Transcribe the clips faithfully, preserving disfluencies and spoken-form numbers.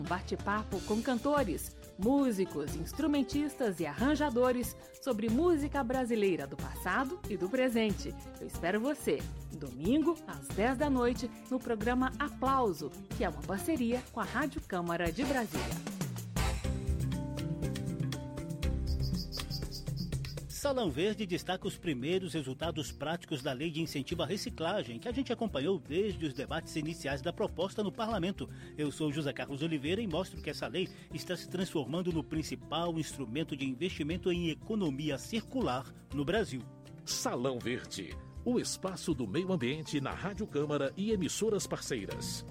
Um bate-papo com cantores, músicos, instrumentistas e arranjadores sobre música brasileira do passado e do presente. Eu espero você, domingo, às dez da noite, no programa Aplauso, que é uma parceria com a Rádio Câmara de Brasília. Salão Verde destaca os primeiros resultados práticos da Lei de Incentivo à Reciclagem, que a gente acompanhou desde os debates iniciais da proposta no Parlamento. Eu sou José Carlos Oliveira e mostro que essa lei está se transformando no principal instrumento de investimento em economia circular no Brasil. Salão Verde, o espaço do meio ambiente na Rádio Câmara e emissoras parceiras.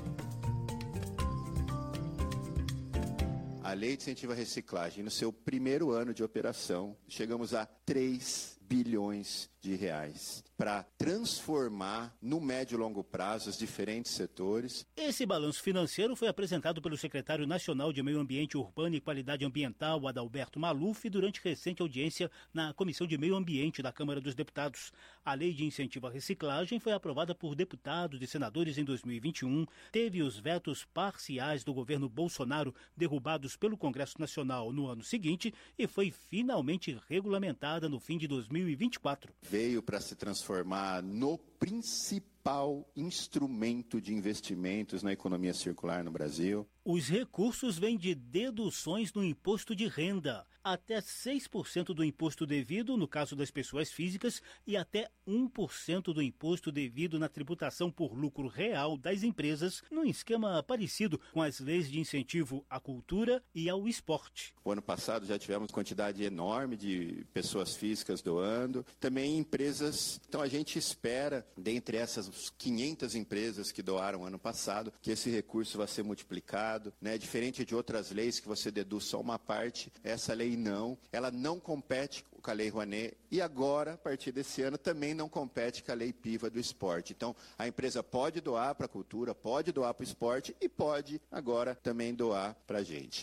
A Lei de Incentivo à Reciclagem, no seu primeiro ano de operação, chegamos a três bilhões de reais para transformar no médio e longo prazo os diferentes setores. Esse balanço financeiro foi apresentado pelo secretário nacional de Meio Ambiente Urbano e Qualidade Ambiental, Adalberto Maluf, durante recente audiência na Comissão de Meio Ambiente da Câmara dos Deputados. A Lei de Incentivo à Reciclagem foi aprovada por deputados e senadores em dois mil e vinte e um, teve os vetos parciais do governo Bolsonaro derrubados pelo Congresso Nacional no ano seguinte e foi finalmente regulamentada no fim de dois mil e vinte e quatro. Veio para se transformar no principal instrumento de investimentos na economia circular no Brasil. Os recursos vêm de deduções no imposto de renda, até seis por cento do imposto devido no caso das pessoas físicas e até um por cento do imposto devido na tributação por lucro real das empresas, num esquema parecido com as leis de incentivo à cultura e ao esporte. O ano passado já tivemos quantidade enorme de pessoas físicas doando, também empresas. Então a gente espera, dentre essas quinhentas empresas que doaram ano passado, que esse recurso vai ser multiplicado. Né? Diferente de outras leis que você deduz só uma parte, essa lei não. Ela não compete com a Lei Rouanet e agora, a partir desse ano, também não compete com a Lei Piva do esporte. Então, a empresa pode doar para a cultura, pode doar para o esporte e pode agora também doar para a gente.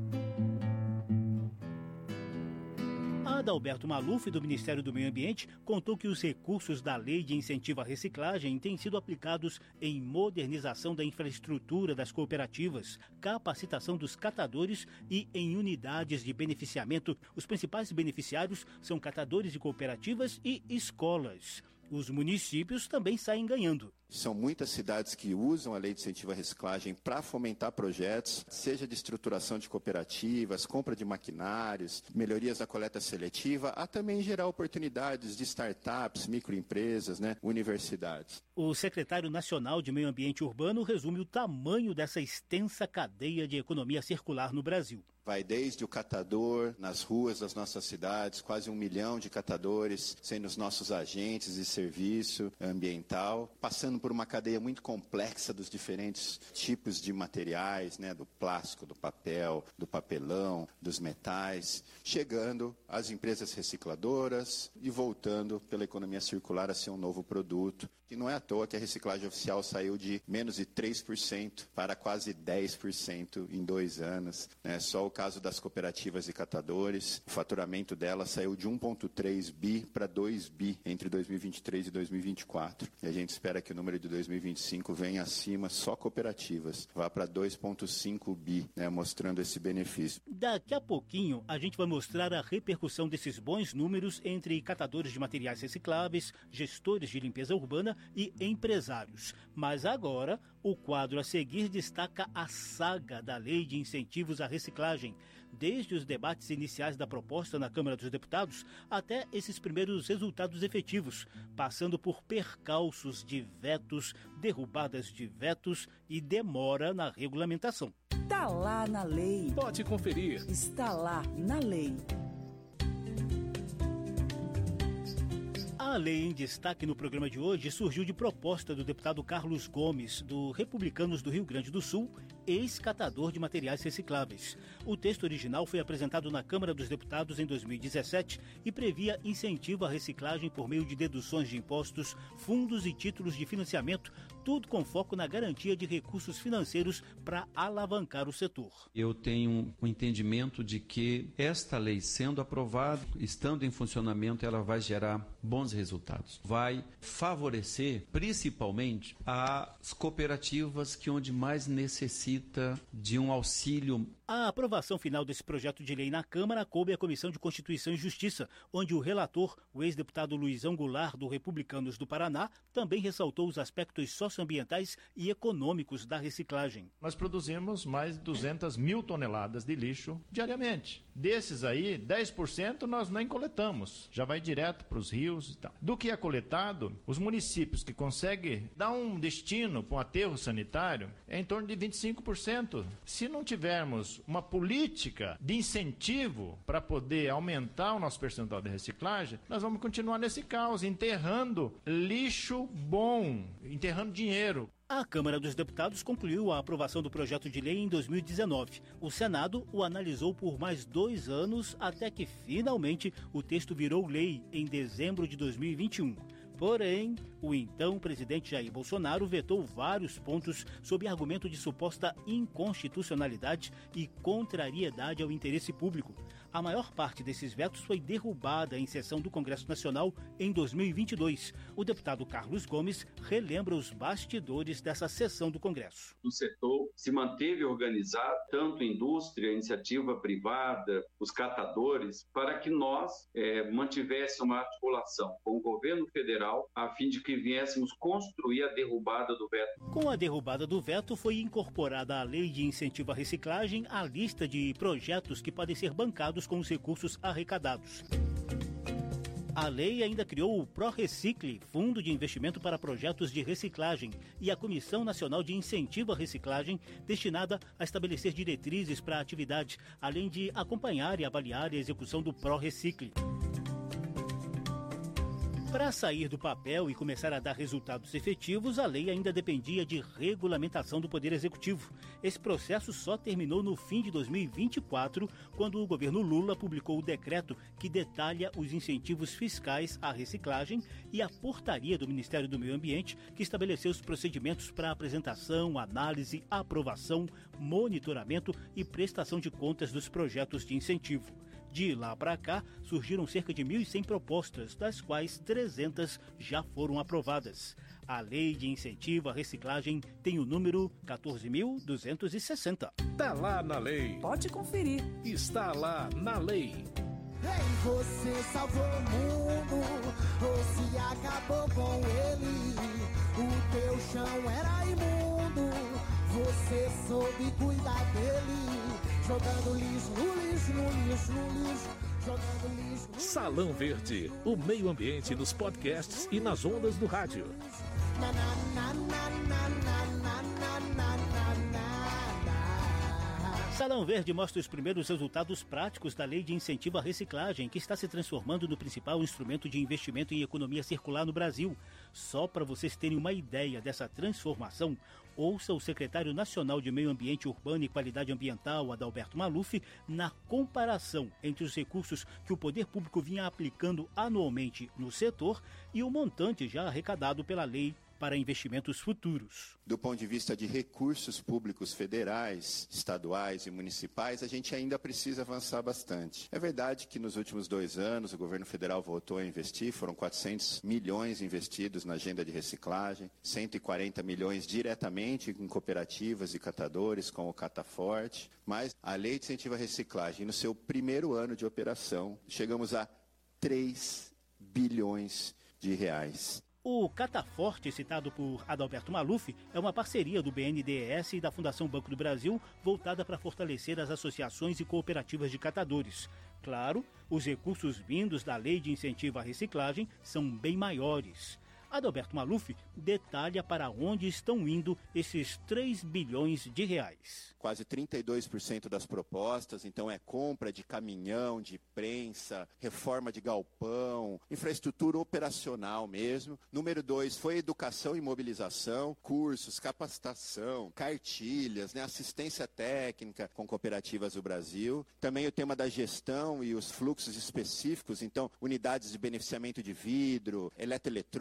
Adalberto Maluf, do Ministério do Meio Ambiente, contou que os recursos da Lei de Incentivo à Reciclagem têm sido aplicados em modernização da infraestrutura das cooperativas, capacitação dos catadores e em unidades de beneficiamento. Os principais beneficiários são catadores de cooperativas e escolas. Os municípios também saem ganhando. São muitas cidades que usam a Lei de Incentivo à Reciclagem para fomentar projetos, seja de estruturação de cooperativas, compra de maquinários, melhorias da coleta seletiva, há também gerar oportunidades de startups, microempresas, né, universidades. O secretário nacional de Meio Ambiente Urbano resume o tamanho dessa extensa cadeia de economia circular no Brasil. Vai desde o catador nas ruas das nossas cidades, quase um milhão de catadores sendo os nossos agentes de serviço ambiental, passando por uma cadeia muito complexa dos diferentes tipos de materiais, né, do plástico, do papel, do papelão, dos metais, chegando às empresas recicladoras e voltando pela economia circular a ser um novo produto. E não é à toa que a reciclagem oficial saiu de menos de três por cento para quase dez por cento em dois anos. Né? Só o caso das cooperativas e catadores, o faturamento delas saiu de um vírgula três bi para dois bi entre dois mil e vinte e três e dois mil e vinte e quatro. E a gente espera que o número de dois mil e vinte e cinco venha acima, só cooperativas, vá para dois vírgula cinco bi, né, mostrando esse benefício. Daqui a pouquinho a gente vai mostrar a repercussão desses bons números entre catadores de materiais recicláveis, gestores de limpeza urbana e empresários. Mas agora, o quadro a seguir destaca a saga da Lei de Incentivos à Reciclagem, desde os debates iniciais da proposta na Câmara dos Deputados até esses primeiros resultados efetivos, passando por percalços de vetos, derrubadas de vetos e demora na regulamentação. Está lá na lei. Pode conferir. Está lá na lei. A lei em destaque no programa de hoje surgiu de proposta do deputado Carlos Gomes, do Republicanos do Rio Grande do Sul, ex-catador de materiais recicláveis. O texto original foi apresentado na Câmara dos Deputados em dois mil e dezessete e previa incentivo à reciclagem por meio de deduções de impostos, fundos e títulos de financiamento, tudo com foco na garantia de recursos financeiros para alavancar o setor. Eu tenho um entendimento de que esta lei, sendo aprovada, estando em funcionamento, ela vai gerar bons resultados. Vai favorecer, principalmente, as cooperativas que onde mais necessitam necessita de um auxílio. A aprovação final desse projeto de lei na Câmara coube à Comissão de Constituição e Justiça, onde o relator, o ex-deputado Luizão Goulart, do Republicanos do Paraná, também ressaltou os aspectos socioambientais e econômicos da reciclagem. Nós produzimos mais de duzentas mil toneladas de lixo diariamente. Desses aí, dez por cento nós nem coletamos, já vai direto para os rios e tal. Do que é coletado, os municípios que conseguem dar um destino para um aterro sanitário é em torno de vinte e cinco por cento. Se não tivermos uma política de incentivo para poder aumentar o nosso percentual de reciclagem, nós vamos continuar nesse caos, enterrando lixo bom, enterrando dinheiro. A Câmara dos Deputados concluiu a aprovação do projeto de lei em dois mil e dezenove. O Senado o analisou por mais dois anos até que, finalmente, o texto virou lei em dezembro de dois mil e vinte e um. Porém, o então presidente Jair Bolsonaro vetou vários pontos sob argumento de suposta inconstitucionalidade e contrariedade ao interesse público. A maior parte desses vetos foi derrubada em sessão do Congresso Nacional em dois mil e vinte e dois. O deputado Carlos Gomes relembra os bastidores dessa sessão do Congresso. O setor se manteve organizado, tanto a indústria, a iniciativa privada, os catadores, para que nós é, mantivéssemos uma articulação com o governo federal a fim de que viéssemos construir a derrubada do veto. Com a derrubada do veto, foi incorporada a Lei de Incentivo à Reciclagem à lista de projetos que podem ser bancados com os recursos arrecadados. A lei ainda criou o ProRecicle, Fundo de Investimento para Projetos de Reciclagem, e a Comissão Nacional de Incentivo à Reciclagem, destinada a estabelecer diretrizes para a atividade, além de acompanhar e avaliar a execução do ProRecicle. Para sair do papel e começar a dar resultados efetivos, a lei ainda dependia de regulamentação do Poder Executivo. Esse processo só terminou no fim de dois mil e vinte e quatro, quando o governo Lula publicou o decreto que detalha os incentivos fiscais à reciclagem e a portaria do Ministério do Meio Ambiente, que estabeleceu os procedimentos para apresentação, análise, aprovação, monitoramento e prestação de contas dos projetos de incentivo. De lá para cá, surgiram cerca de mil e cem propostas, das quais trezentas já foram aprovadas. A Lei de Incentivo à Reciclagem tem o número quatorze mil duzentos e sessenta. Tá lá na lei. Pode conferir. Está lá na lei. Ei, você salvou o mundo, ou se acabou com ele. O teu chão era imundo, você soube cuidar dele. Jogando lixo no lixo, no lixo, no lixo, jogando lixo no lixo. Salão Verde, o meio ambiente nos podcasts e nas ondas do rádio. Na, na, na, na, na, na, na, na, na, na. Salão Verde mostra os primeiros resultados práticos da Lei de Incentivo à Reciclagem, que está se transformando no principal instrumento de investimento em economia circular no Brasil. Só para vocês terem uma ideia dessa transformação, ouça o secretário nacional de Meio Ambiente Urbano e Qualidade Ambiental, Adalberto Maluf, na comparação entre os recursos que o poder público vinha aplicando anualmente no setor e o montante já arrecadado pela lei para investimentos futuros. Do ponto de vista de recursos públicos federais, estaduais e municipais, a gente ainda precisa avançar bastante. É verdade que nos últimos dois anos o governo federal voltou a investir, foram quatrocentos milhões investidos na agenda de reciclagem, cento e quarenta milhões diretamente em cooperativas e catadores, com o Cataforte, mas a Lei de Incentivo à Reciclagem, no seu primeiro ano de operação, chegamos a três bilhões de reais. O Cataforte, citado por Adalberto Maluf, é uma parceria do B N D E S e da Fundação Banco do Brasil, voltada para fortalecer as associações e cooperativas de catadores. Claro, os recursos vindos da Lei de Incentivo à Reciclagem são bem maiores. Adalberto Maluf detalha para onde estão indo esses três bilhões de reais. Quase trinta e dois por cento das propostas, então é compra de caminhão, de prensa, reforma de galpão, infraestrutura operacional mesmo. Número dois foi educação e mobilização, cursos, capacitação, cartilhas, né, assistência técnica com cooperativas do Brasil. Também o tema da gestão e os fluxos específicos, então unidades de beneficiamento de vidro, eletroeletrônica,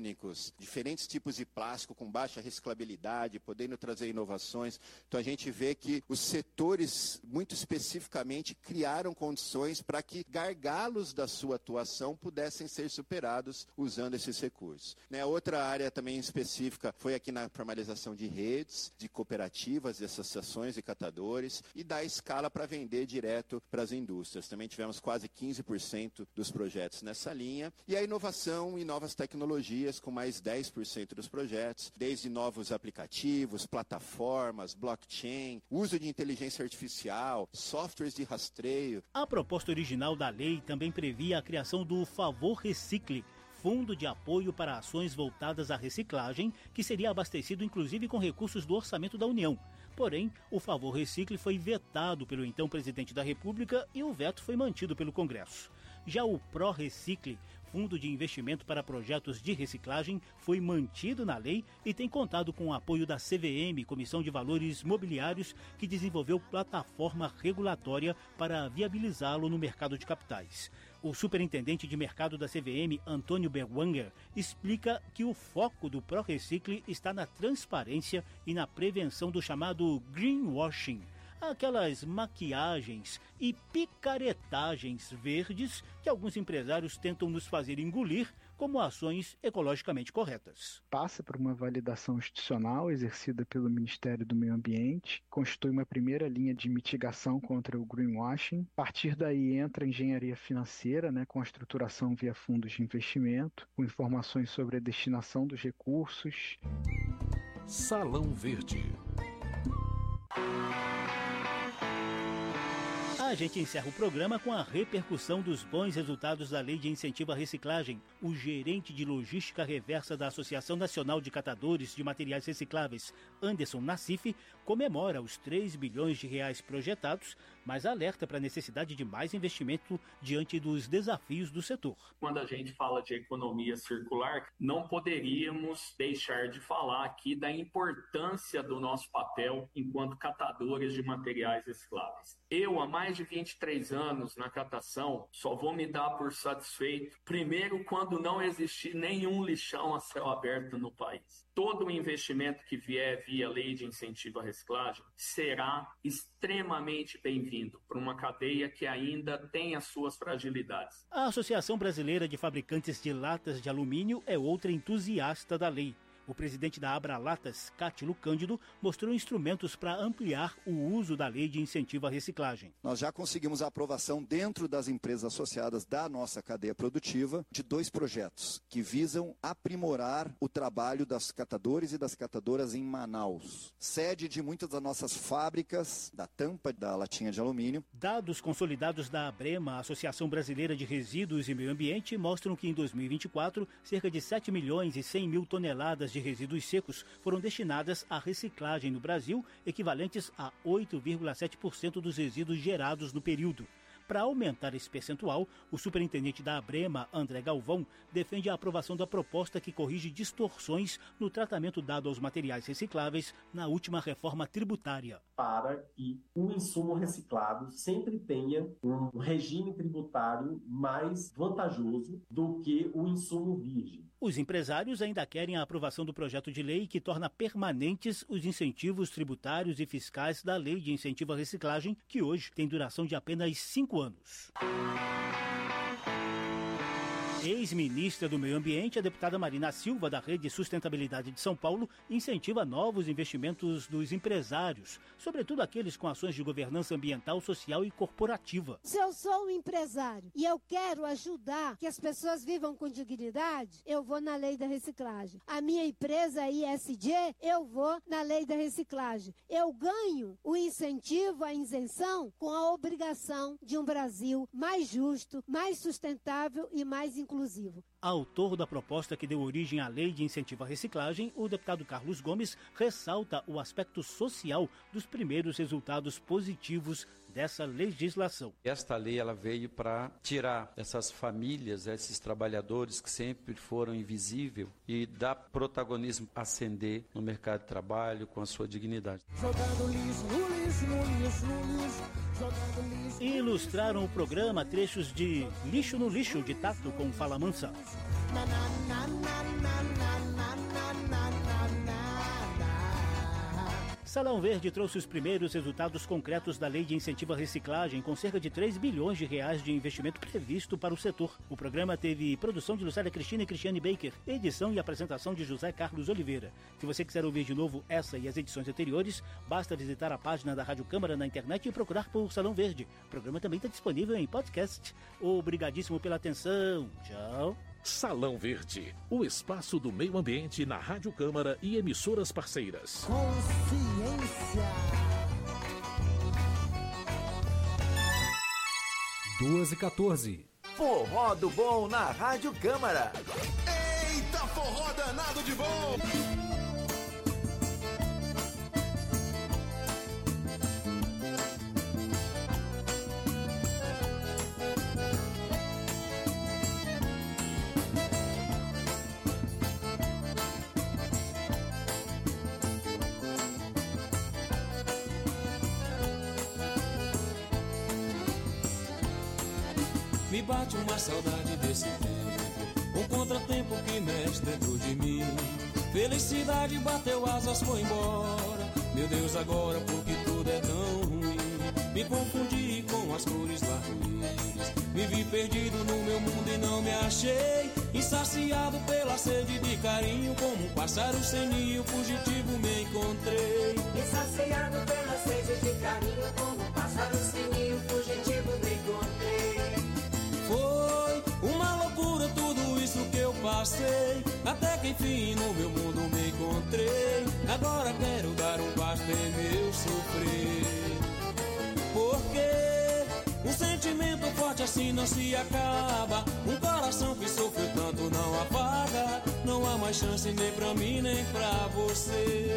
eletrônicos, diferentes tipos de plástico com baixa reciclabilidade, podendo trazer inovações. Então a gente vê que os setores, muito especificamente, criaram condições para que gargalos da sua atuação pudessem ser superados usando esses recursos. Né, outra área também específica foi aqui na formalização de redes, de cooperativas, de associações de catadores e dar escala para vender direto para as indústrias. Também tivemos quase quinze por cento dos projetos nessa linha. E a inovação e novas tecnologias com mais dez por cento dos projetos, desde novos aplicativos, plataformas, blockchain, uso de inteligência artificial, softwares de rastreio. A proposta original da lei também previa a criação do Favor Recicle, fundo de apoio para ações voltadas à reciclagem, que seria abastecido inclusive com recursos do orçamento da União. Porém, o Favor Recicle foi vetado pelo então presidente da República e o veto foi mantido pelo Congresso. Já o Pró-Recicle, Fundo de Investimento para Projetos de Reciclagem, foi mantido na lei e tem contado com o apoio da C V M, Comissão de Valores Mobiliários, que desenvolveu plataforma regulatória para viabilizá-lo no mercado de capitais. O superintendente de mercado da C V M, Antônio Berwanger, explica que o foco do Pró-Recicle está na transparência e na prevenção do chamado greenwashing, aquelas maquiagens e picaretagens verdes que alguns empresários tentam nos fazer engolir como ações ecologicamente corretas. Passa por uma validação institucional exercida pelo Ministério do Meio Ambiente, constitui uma primeira linha de mitigação contra o greenwashing. A partir daí entra a engenharia financeira, né, com a estruturação via fundos de investimento, com informações sobre a destinação dos recursos. Salão Verde. A gente encerra o programa com a repercussão dos bons resultados da Lei de Incentivo à Reciclagem. O gerente de logística reversa da Associação Nacional de Catadores de Materiais Recicláveis, Anderson Nassif, comemora os três bilhões de reais projetados, mas alerta para a necessidade de mais investimento diante dos desafios do setor. Quando a gente fala de economia circular, não poderíamos deixar de falar aqui da importância do nosso papel enquanto catadores de materiais recicláveis. Eu, há mais de vinte e três anos na catação, só vou me dar por satisfeito, primeiro, quando não existir nenhum lixão a céu aberto no país. Todo o investimento que vier via Lei de Incentivo à Reciclagem será extremamente bem-vindo para uma cadeia que ainda tem as suas fragilidades. A Associação Brasileira de Fabricantes de Latas de Alumínio é outra entusiasta da lei. O presidente da Abralatas, Cátilo Cândido, mostrou instrumentos para ampliar o uso da lei de incentivo à reciclagem. Nós já conseguimos a aprovação dentro das empresas associadas da nossa cadeia produtiva de dois projetos que visam aprimorar o trabalho das catadores e das catadoras em Manaus, sede de muitas das nossas fábricas da tampa da latinha de alumínio. Dados consolidados da ABREMA, Associação Brasileira de Resíduos e Meio Ambiente, mostram que em dois mil e vinte e quatro, cerca de sete milhões e cem mil toneladas de resíduos secos foram destinadas à reciclagem no Brasil, equivalentes a oito vírgula sete por cento dos resíduos gerados no período. Para aumentar esse percentual, o superintendente da ABREMA, André Galvão, defende a aprovação da proposta que corrige distorções no tratamento dado aos materiais recicláveis na última reforma tributária. Para que o insumo reciclado sempre tenha um regime tributário mais vantajoso do que o insumo virgem. Os empresários ainda querem a aprovação do projeto de lei que torna permanentes os incentivos tributários e fiscais da Lei de Incentivo à Reciclagem, que hoje tem duração de apenas cinco anos. Ex-ministra do Meio Ambiente, a deputada Marina Silva, da Rede Sustentabilidade de São Paulo, incentiva novos investimentos dos empresários, sobretudo aqueles com ações de governança ambiental, social e corporativa. Se eu sou um empresário e eu quero ajudar que as pessoas vivam com dignidade, eu vou na lei da reciclagem. A minha empresa I S D, eu vou na lei da reciclagem. Eu ganho o incentivo, a isenção, com a obrigação de um Brasil mais justo, mais sustentável e mais inclusivo. Inclusivo. Autor da proposta que deu origem à Lei de Incentivo à Reciclagem, o deputado Carlos Gomes ressalta o aspecto social dos primeiros resultados positivos dessa legislação. Esta lei ela veio para tirar essas famílias, esses trabalhadores que sempre foram invisíveis e dar protagonismo, ascender no mercado de trabalho com a sua dignidade. Jogando lixo no lixo, no lixo, no lixo. E ilustraram o programa trechos de Lixo no Lixo, de Tato com Fala Mansa. Salão Verde trouxe os primeiros resultados concretos da Lei de Incentivo à Reciclagem, com cerca de três bilhões de reais de investimento previsto para o setor. O programa teve produção de Lucélia Cristina e Cristiane Baker, edição e apresentação de José Carlos Oliveira. Se você quiser ouvir de novo essa e as edições anteriores, basta visitar a página da Rádio Câmara na internet e procurar por Salão Verde. O programa também está disponível em podcast. Obrigadíssimo pela atenção. Tchau. Salão Verde, o espaço do meio ambiente na Rádio Câmara e emissoras parceiras. Consciência. duas e quatorze. Forró do bom na Rádio Câmara. Eita, forró danado de bom! Me bate uma saudade desse tempo, um contratempo que mexe dentro de mim. Felicidade bateu asas, foi embora. Meu Deus, agora porque tudo é tão ruim. Me confundi com as cores do arco-íris, me vi perdido no meu mundo e não me achei. Insaciado pela sede de carinho, como um pássaro sem ninho fugitivo me encontrei. Insaciado pela sede de carinho, como um pássaro sem ninho fugitivo me encontrei. Foi uma loucura tudo isso que eu passei, até que enfim no meu mundo me encontrei. Agora quero dar um basta em meu sofrer, porque um sentimento forte assim não se acaba. Um coração que sofreu tanto não apaga. Não há mais chance nem pra mim nem pra você.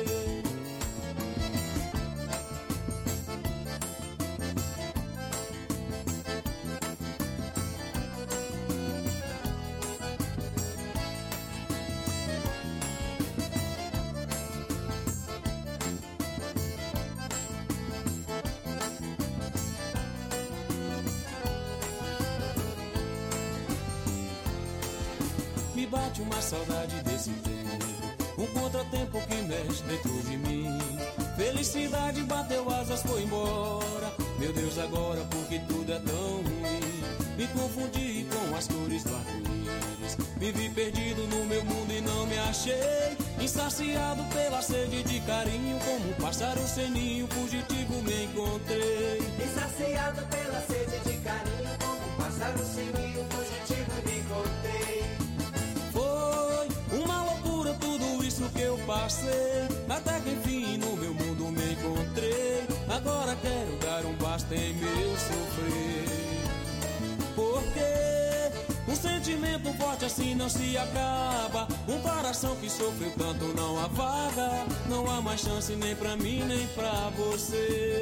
Bate uma saudade desse tempo, um contratempo que mexe dentro de mim. Felicidade bateu asas, foi embora. Meu Deus, agora porque tudo é tão ruim. Me confundi com as cores do arco-íris, me vi perdido no meu mundo e não me achei. Insaciado pela sede de carinho, como um pássaro sem ninho fugitivo me encontrei. Insaciado pela sede de carinho, como um pássaro sem ninho fugitivo me encontrei. Uma loucura tudo isso que eu passei, até que enfim no meu mundo me encontrei. Agora quero dar um basta em meu sofrer, porque um sentimento forte assim não se acaba. Um coração que sofreu tanto não apaga. Não há mais chance nem pra mim nem pra você.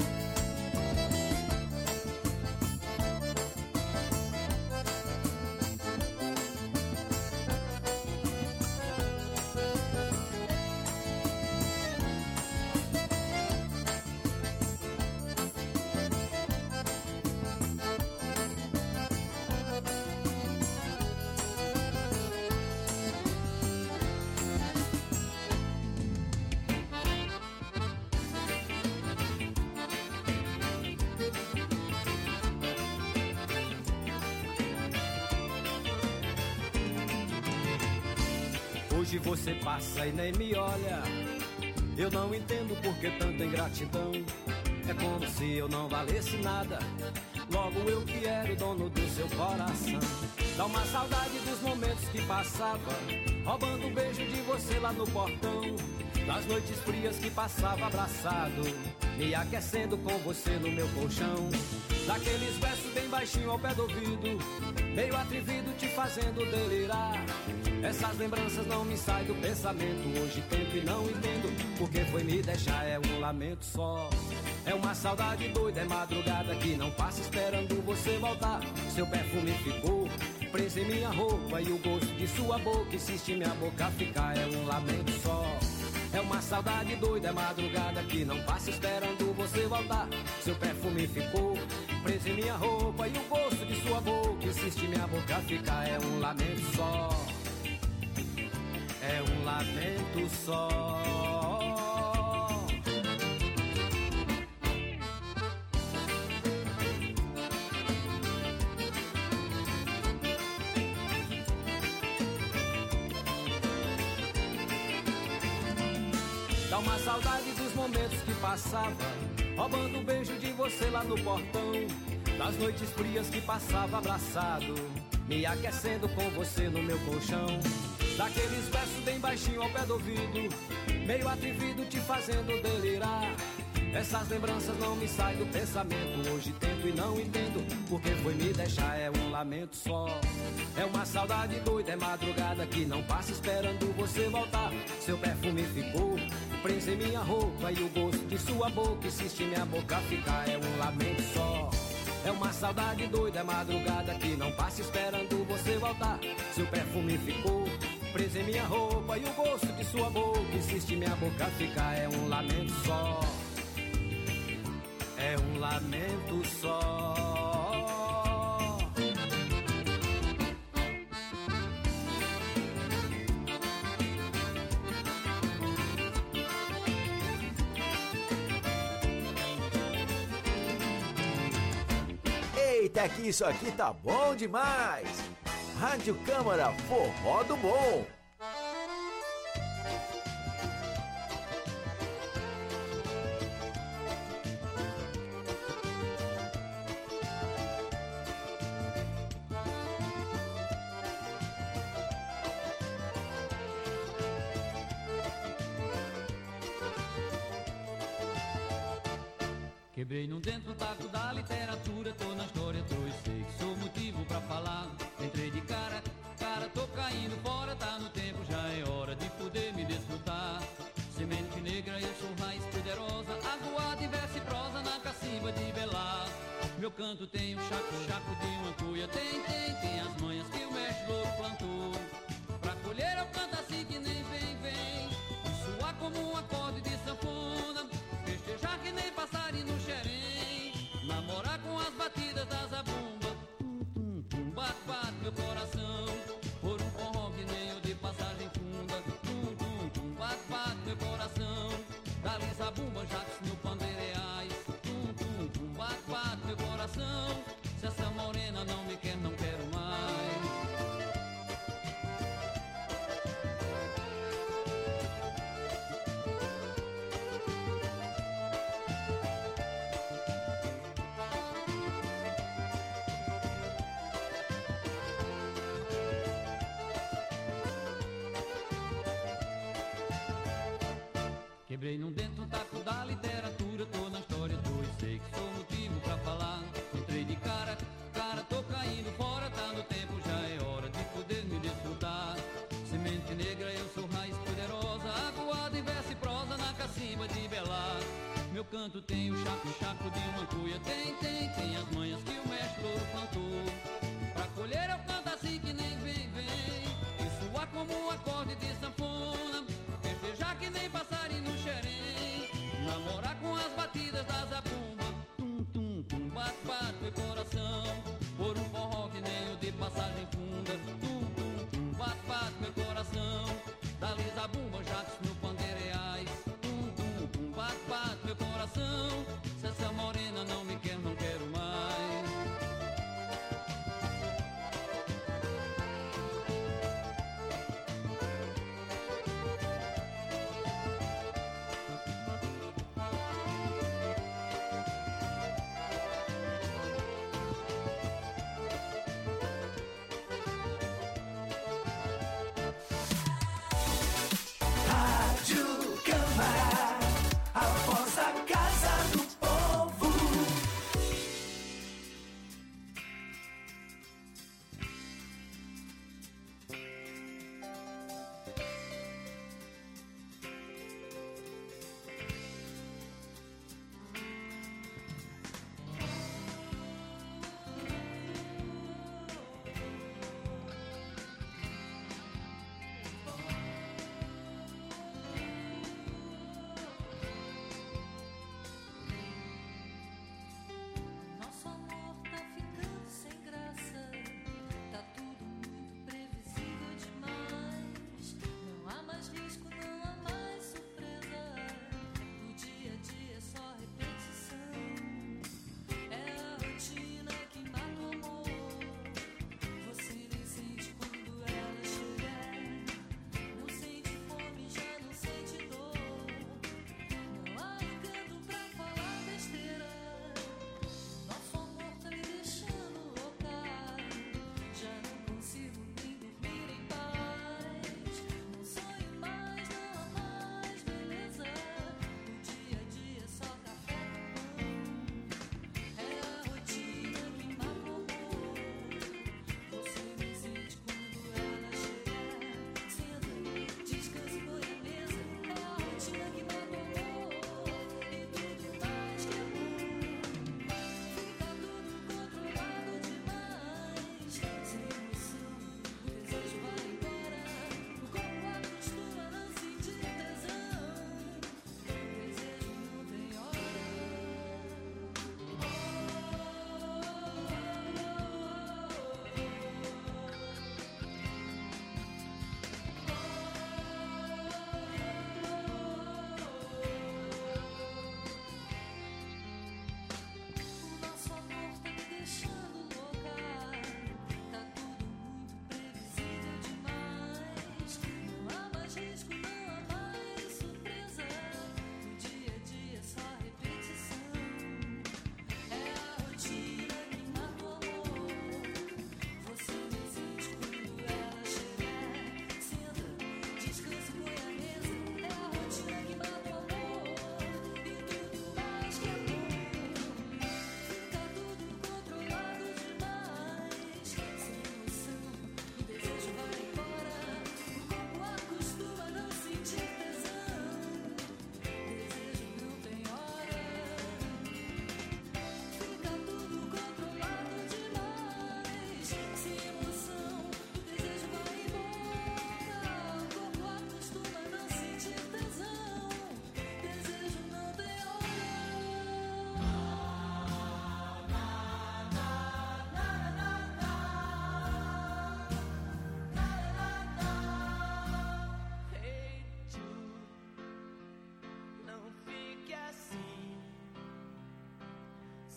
Hoje você passa e nem me olha. Eu não entendo por que tanta ingratidão. É como se eu não valesse nada. Logo eu que era o dono do seu coração. Dá uma saudade dos momentos que passava, roubando um beijo de você lá no portão. Das noites frias que passava abraçado, me aquecendo com você no meu colchão. Daqueles versos bem baixinho ao pé do ouvido, meio atrevido te fazendo delirar. Essas lembranças não me saem do pensamento. Hoje tento e não entendo porque foi me deixar. É um lamento só, é uma saudade doida. É madrugada que não passa esperando você voltar. Seu perfume ficou preso em minha roupa e o gosto de sua boca insiste minha boca a ficar. É um lamento só, É uma saudade doida, é madrugada que não passa esperando você voltar. Seu perfume ficou preso em minha roupa e o gosto de sua boca insiste minha boca ficar. É um lamento só, é um lamento só. Dá uma saudade dos momentos que passava, roubando um beijo de você lá no portão. Das noites frias que passava abraçado, me aquecendo com você no meu colchão. Daqueles versos bem baixinho ao pé do ouvido, meio atrevido te fazendo delirar. Essas lembranças não me saem do pensamento. Hoje tento e não entendo porque foi me deixar. É um lamento só, é uma saudade doida, é madrugada que não passa esperando você voltar. Seu perfume ficou preso em minha roupa e o gosto de sua boca insiste minha boca ficar. É um lamento só, é uma saudade doida, é madrugada que não passa esperando você voltar. Seu perfume ficou preso em minha roupa e o gosto de sua boca insiste minha boca ficar. É um lamento só, é um lamento só. Eita, que isso aqui tá bom demais! Rádio Câmara, forró do bom! Quebrei no dentro taco da literatura, tô na história, tô e sei que sou motivo pra falar. Entrei de cara, cara, tô caindo fora, tá no tempo, já é hora de poder me desfrutar. Semente negra, eu sou raiz poderosa, aguada em verso e prosa na cacimba de Belá. Meu canto tem um chaco, chaco de uma cuia, tem, tem, tem as manhas que o mestre louco plantou. Pra colher eu canto assim que nem vem, vem, e suar como um acorde de sanfona, festejar que nem passarinho no xerém, namorar com as batidas da zabumba. Tum, tum, tum, bate, bate meu coração, por um forró que nem o de passagem funda. Tum, tum, tum, bate, bate meu coração, dali zabumba, jacos no pandeireais. Tum, tum, tum, bate, bate meu coração, se essa morena não me quer, não quero mais. Quebrei num dentro um taco da literatura, tô na história, tô e sei que sou motivo pra falar. Entrei de cara, cara, tô caindo fora, tá no tempo, já é hora de poder me desfrutar. Semente negra, eu sou raiz poderosa, aguada em verso e prosa na cacimba de Belá. Meu canto tem o chaco, chaco de uma cuia, tem, tem, tem as manhas que o mestre louro plantou. Pra colher eu canto assim que nem vem, vem, e suar como um acorde de sanfona, festejar que nem passarinho no xerém, namorar com as batidas da zabumba. Tum, tum, tum, bate, bate meu coração, por um forró que nem o de passagem funda. Tum, tum, tum, bate, bate meu coração, dali zabumba, jacos no pandeireais. Tum, tum, tum, bate, bate meu coração, se essa morena não me quer, não quero mais.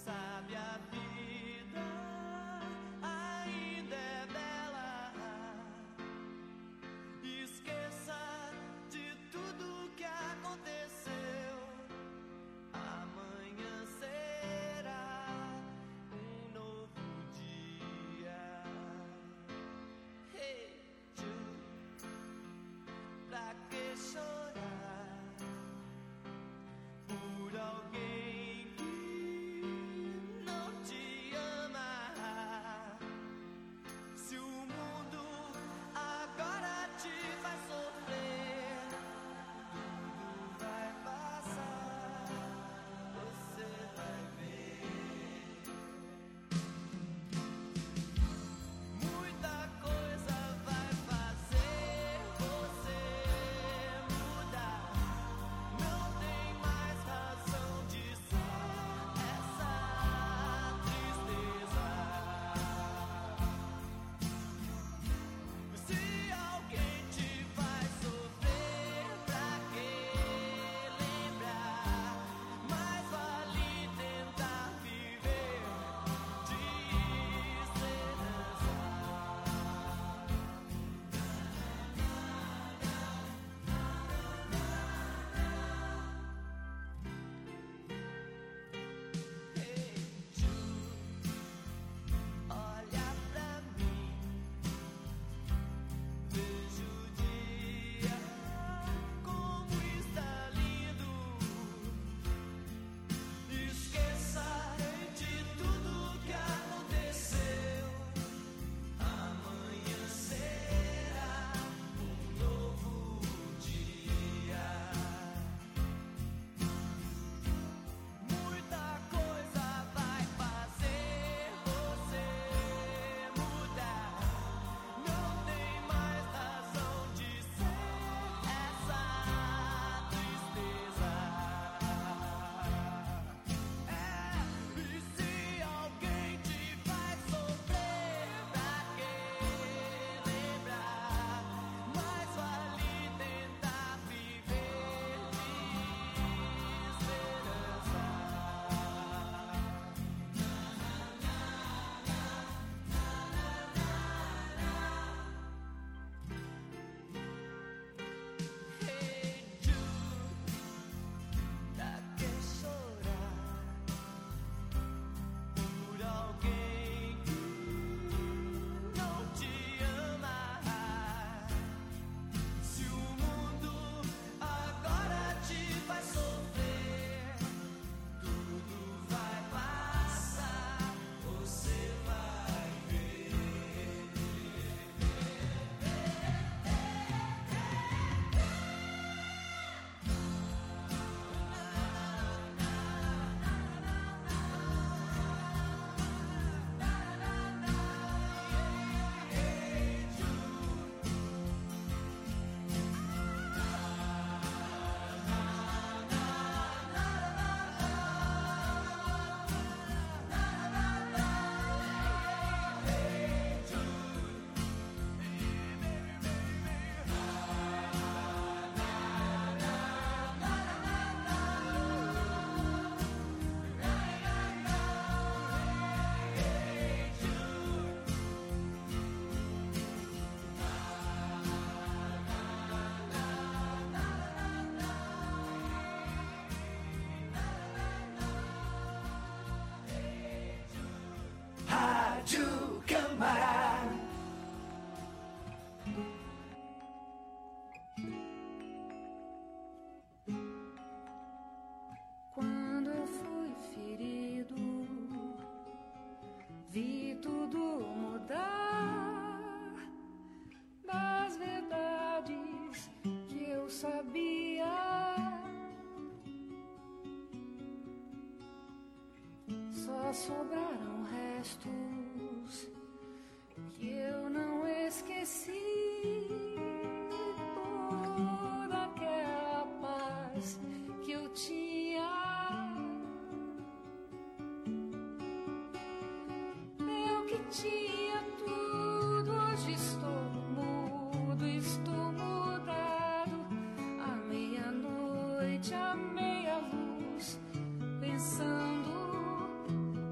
sabe a vida ainda é bela. Esqueça de tudo que aconteceu. Amanhã será um novo dia. Hey, Jude, pra que chorar por alguém que não te ama? Se o mundo agora te faz sofrer, tudo vai passar, você vai ver. Muita coisa vai fazer você mudar. Não tem mais razão de ser essa tristeza. Se alguém te faz sofrer, pra que lembrar? Mais vale tentar viver de esperança. Hey, Jude, olha pra mim, vejo o dia como está lindo. Esqueça de tudo que aconteceu. Amanhã será um novo dia. Muita coisa vai fazer você mudar. Não tem mais razão de ser essa tristeza. É, e se alguém te faz sofrer, pra que lembrar? Mais vale tentar viver de esperança. Hey, Jude, pra que chorar por alguém que não te ama? Se o mundo agora te faz sofrer, tudo vai passar, você vai ver. Rádio Câmara. Quando eu fui ferido, vi tudo mudar. Das verdades que eu sabia, só sobraram restos que eu não esqueci. Toda aquela paz que eu tinha, eu que tinha tudo, hoje estou mudo, estou mudado. À meia-noite, à meia luz, pensando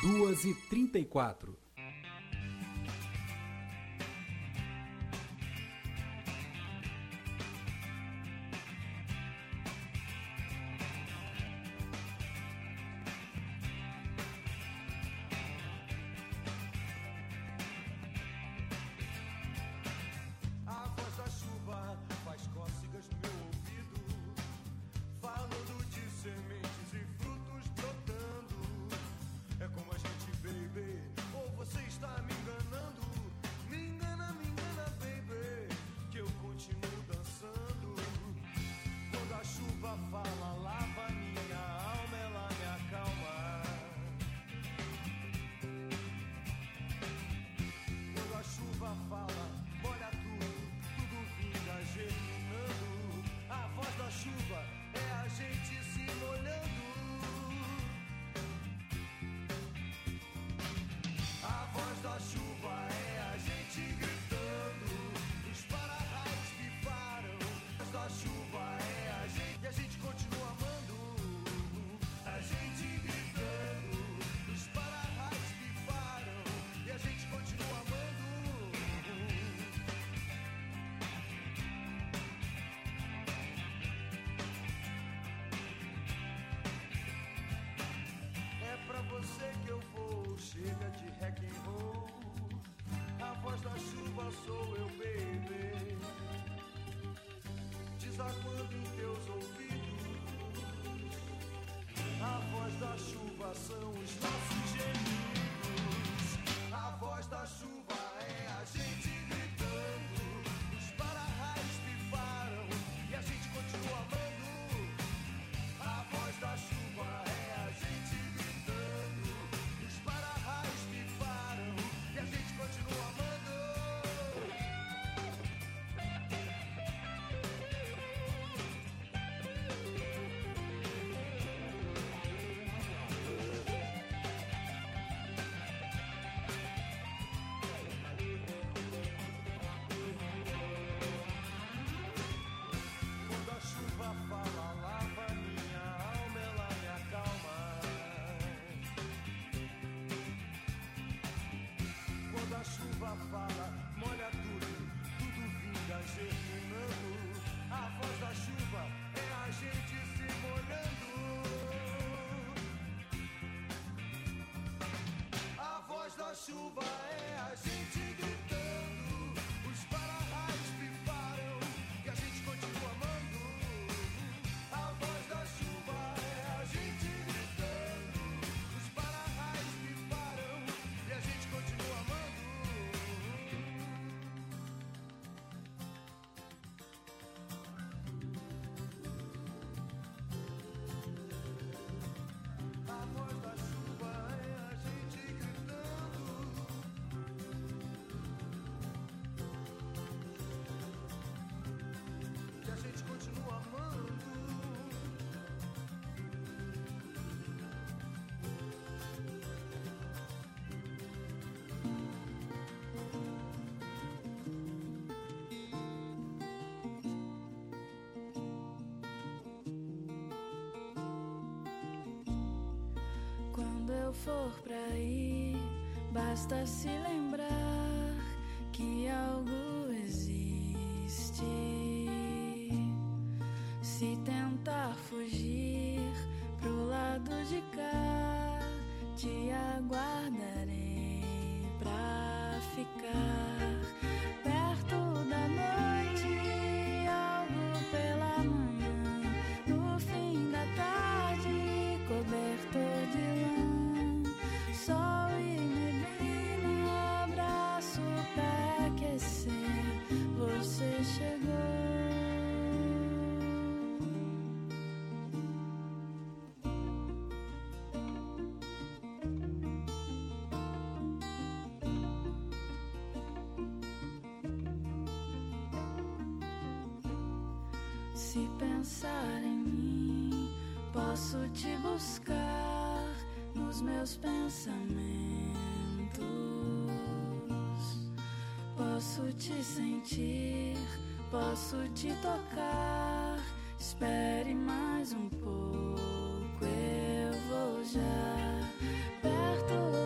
duas e trinta e quatro. Chuva é a gente gritando, os para-raios pifaram e a gente continua amando. A voz da chuva é a gente gritando, os para-raios pifaram e a gente continua amando. A voz da chuva é a gente gritando. E a gente continua amando. Quando eu for pra ir, basta se lembrar que algo existe. Se tentar fugir pro lado de cá, te aguardarei pra ficar perto da noite, algo pela manhã, no fim da tarde, cobertor de lã, sol e neblina, abraço pra aquecer, você chegou. Se pensar em mim, posso te buscar nos meus pensamentos. Posso te sentir, posso te tocar. Espere mais um pouco, eu vou já perto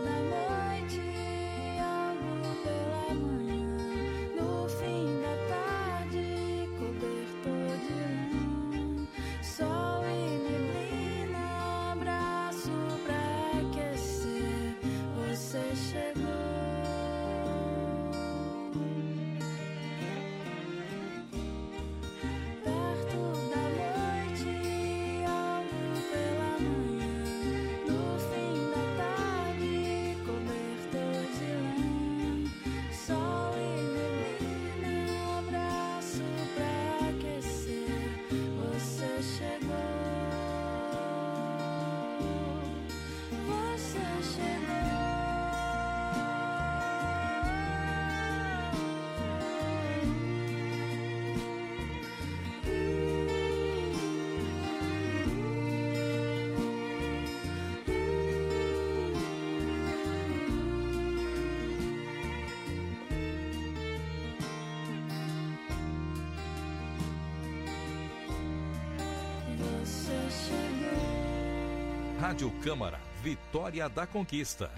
Rádio Câmara, Vitória da Conquista.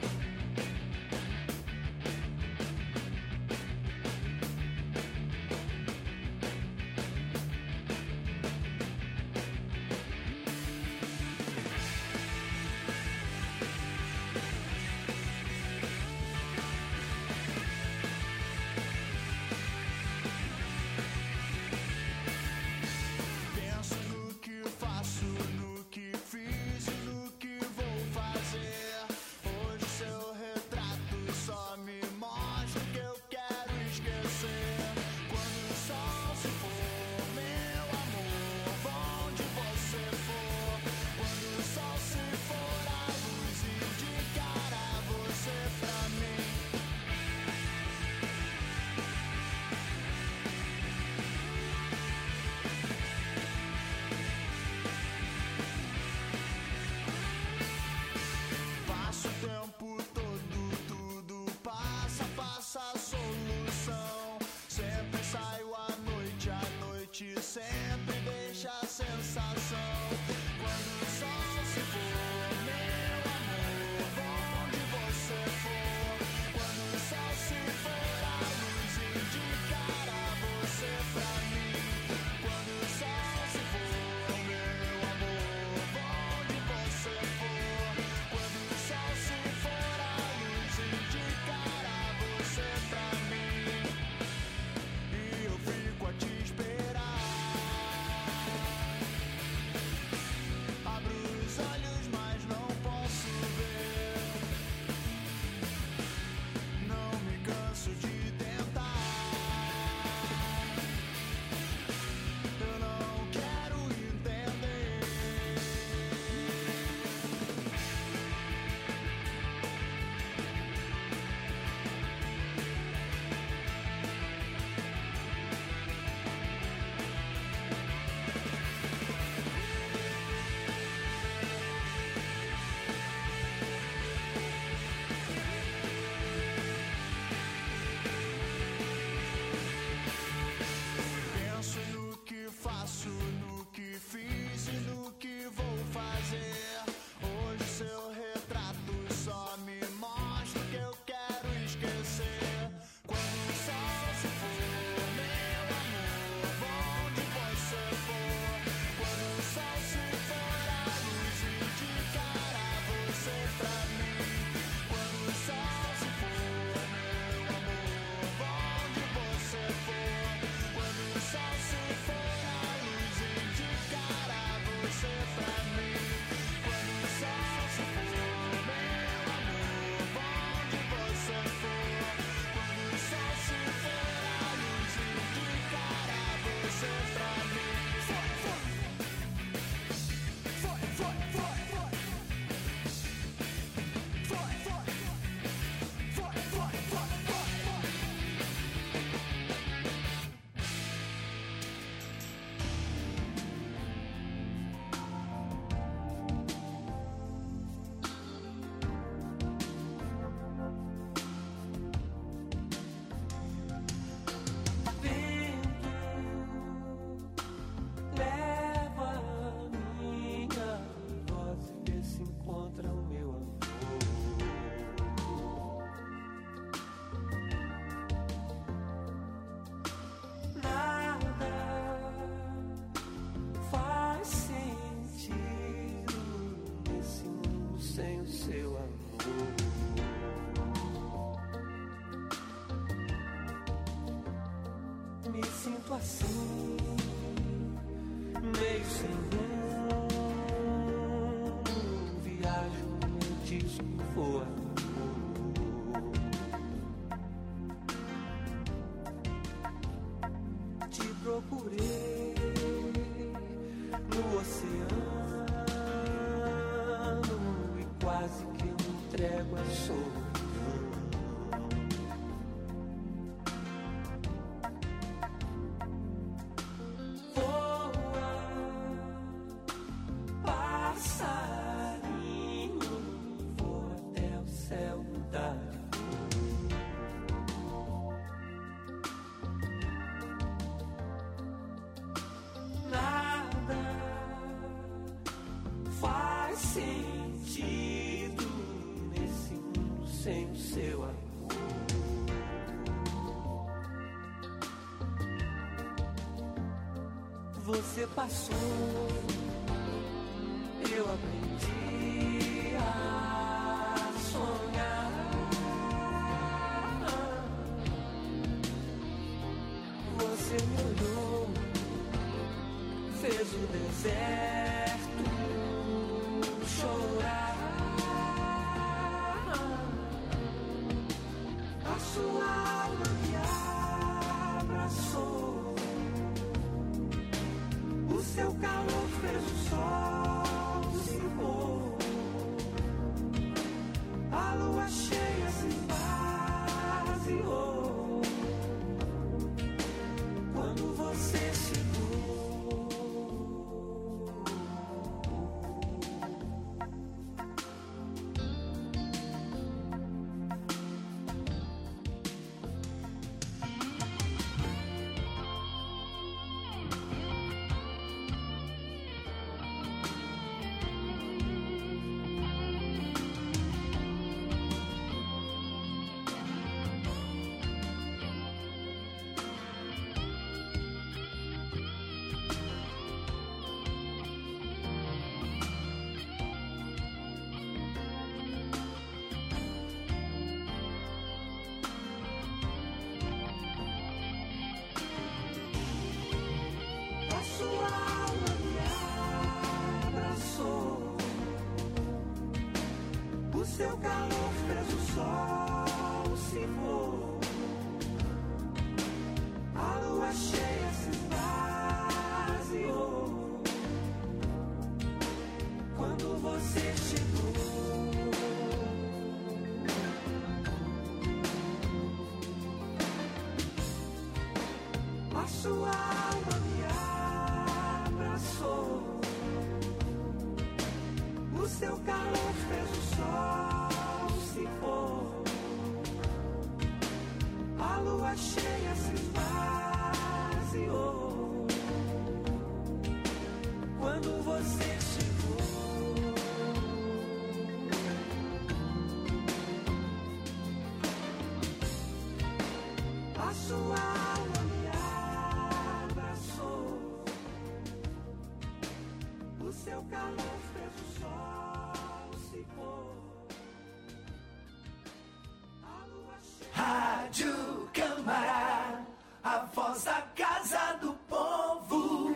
Assim, meio sem rumo, viajo, meu disco voa. Te procurei no oceano e quase que eu entrego a solidão. você passou, eu aprendi a sonhar. Você me olhou, fez o deserto chorar. A sua alma me abraçou, o seu calor fez o sol se pôr, a lua cheia se esvaziou quando você chegou. Seu calor fez o sol se pôr, a lua cheia se esvaziou quando você chegou. A sua alma me abraçou, o seu calor fez o sol se pôr, a lua cheia se esvaziou quando você chegou. A sua alma me abraçou, o seu calor fez o sol se pôr. Rádio Câmara, a voz da casa do povo.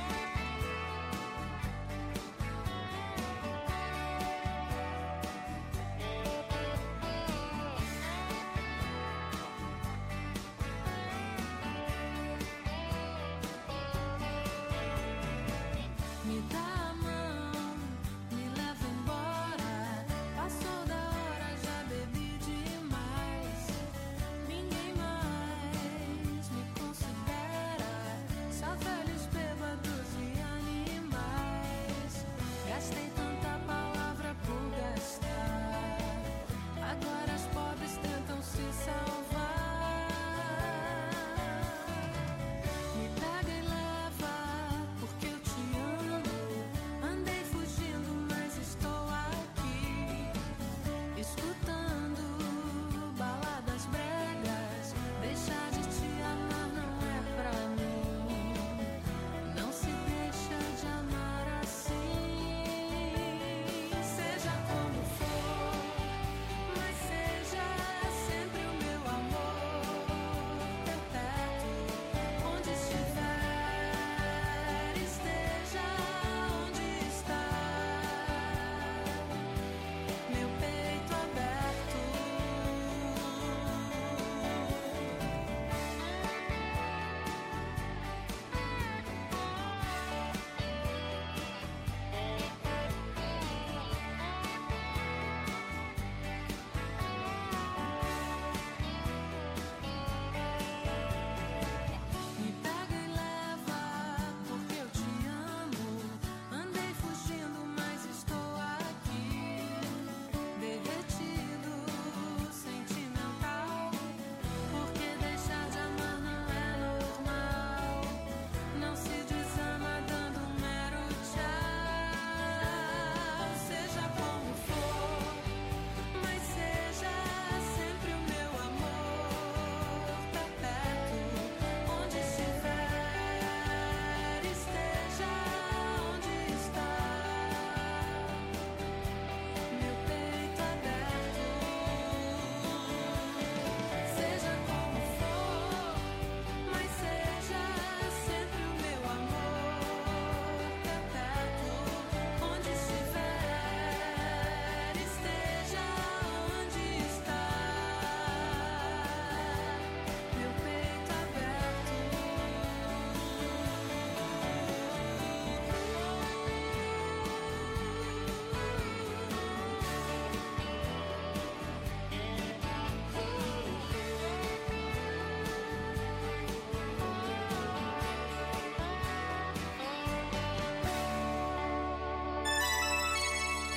Me dá a mão, me leva embora. Passou da hora, já bebi demais. Ninguém mais me considera.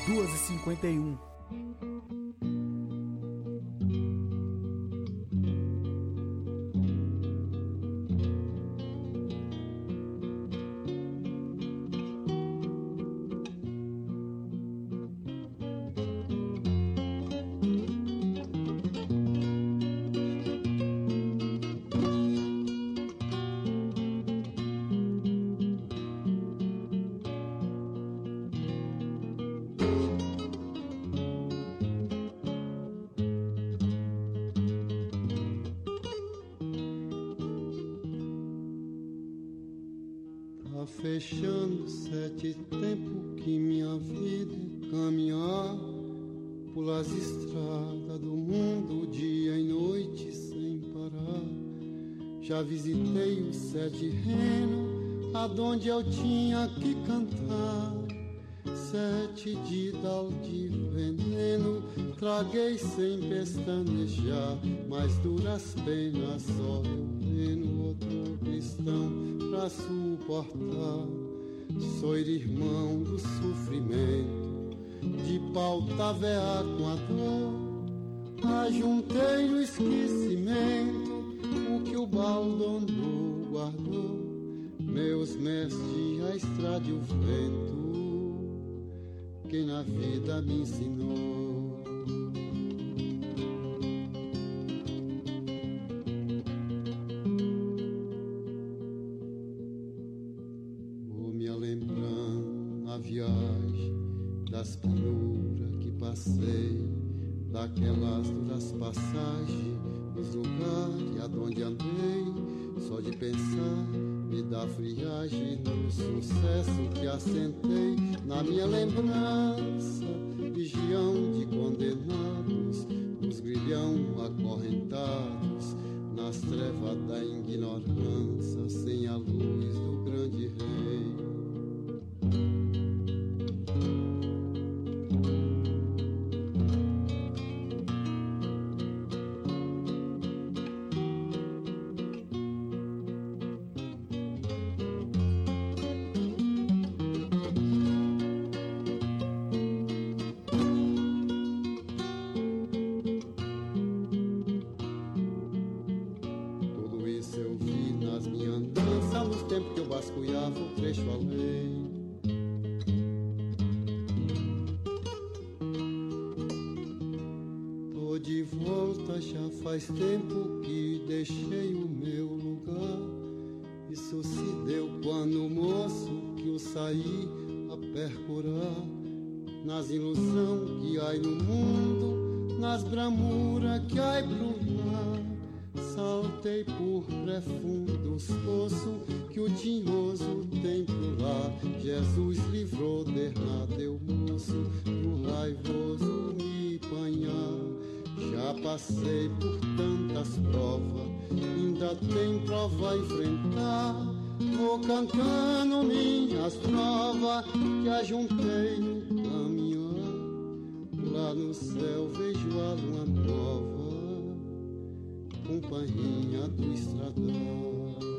duas e cinquenta e um. Fechando sete tempo que minha vida é caminhar pelas estradas do mundo, dia e noite sem parar. Já visitei os sete reinos, aonde eu tinha que cantar. Sete didal de veneno, traguei sem pestanejar, mas duras penas só eu vendo outro cristão pra suportar. Sou irmão do sofrimento, de pauta vear com a dor. Ajuntei no esquecimento o que o baldonou guardou. Meus mestres a estrada e o vento, que na vida me ensinou. Vou me lembrando na viagem das penuras que passei, daquelas duras passagens, dos lugares aonde andei. Só de pensar me dá friagem no sucesso que assentei na minha lembrança. Vigião de condenados, nos grilhão acorrentados, nas trevas da ignorância, sem a luz do grande rei. Faz tempo que deixei o meu lugar. Isso se deu quando moço que eu saí a percurar, nas ilusão que há no mundo, nas bramuras que há pro mar. Saltei por profundos poços que o tinhoso tem pro lá. Jesus livrou de nada eu moço, no raivoso me panhar. Já passei por tantas provas, ainda tem prova a enfrentar. Vou cantando minhas trovas que ajuntei no caminhar. Lá no céu vejo a lua nova, companhia do estradão.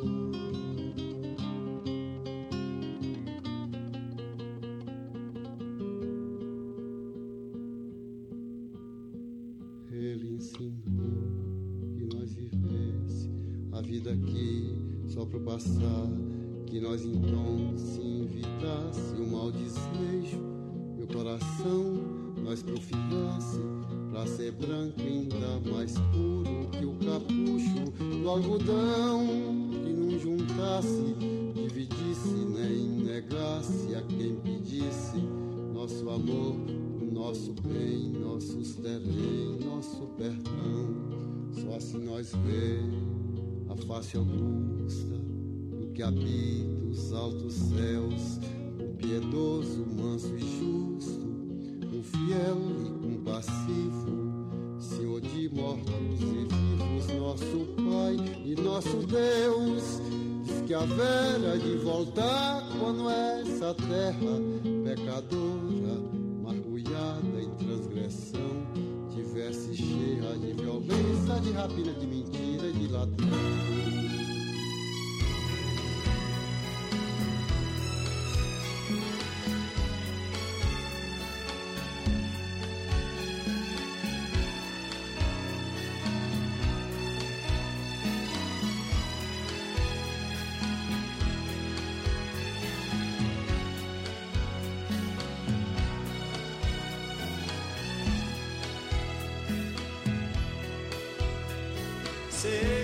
Aqui só pro passar, que nós então se invitasse o mal desejo, meu coração nós profilasse pra ser branco ainda mais puro que o capucho do algodão, que não juntasse, dividisse nem negasse a quem pedisse nosso amor, o nosso bem, nossos terrenos, nosso perdão. Só assim nós vê a face augusta do que habita os altos céus, o piedoso, manso e justo, o fiel e compassivo, Senhor de mortos e vivos, nosso Pai e nosso Deus. Diz que haverá de voltar quando essa terra pecadora, mergulhada em transgressão, tivesse cheia de violência, de rapina, de mentira e de ladrão.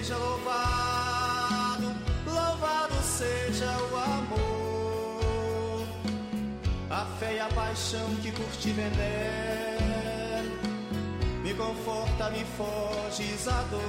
Seja louvado, louvado seja o amor, a fé e a paixão que por ti venero, me conforta, me foges a dor.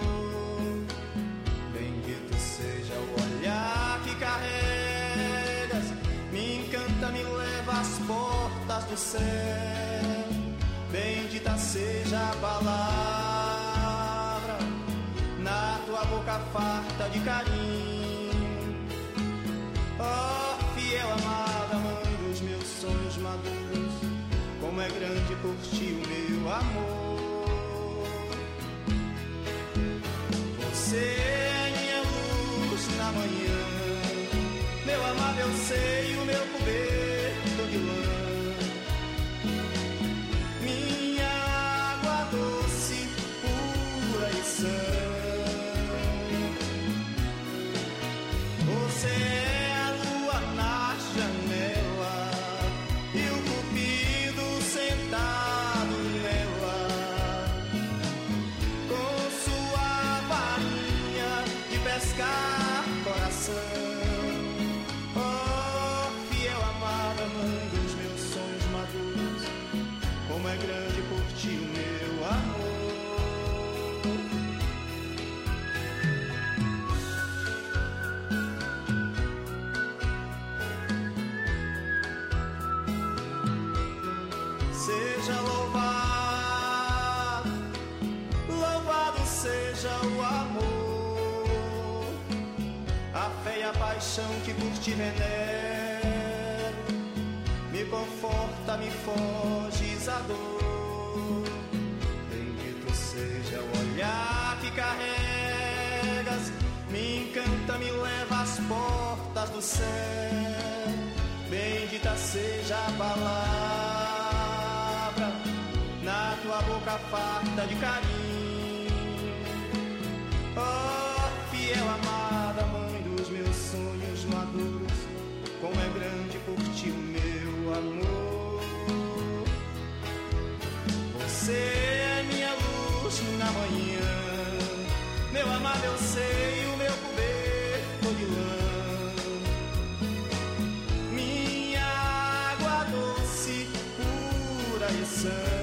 Bendito seja o olhar que carregas, me encanta, me leva às portas do céu. Bendita seja a palavra na tua boca farta de carinho. Oh, fiel amada, mãe dos meus sonhos maduros, como é grande por ti o meu amor. Você é minha luz na manhã, meu amável seio, o meu coberto de lã. Minha água doce, pura e sã. Você é a lua na janela e o cupido sentado nela, com sua varinha de pescar coração. Oh, fiel amada, mãe dos meus sonhos maduros, como é grande por ti o meu amor. Seja louvado, louvado seja o amor, a fé e a paixão que por ti venero, me conforta, me foges a dor. Bendito seja o olhar que carregas, me encanta, me leva às portas do céu. Bendita seja a palavra na tua boca farta de carinho. Oh, fiel amada, mãe dos meus sonhos maduros, como é grande por ti o meu amor. Você é minha luz na manhã, meu amável seio, meu coberto de lã. Minha água doce, pura e sã.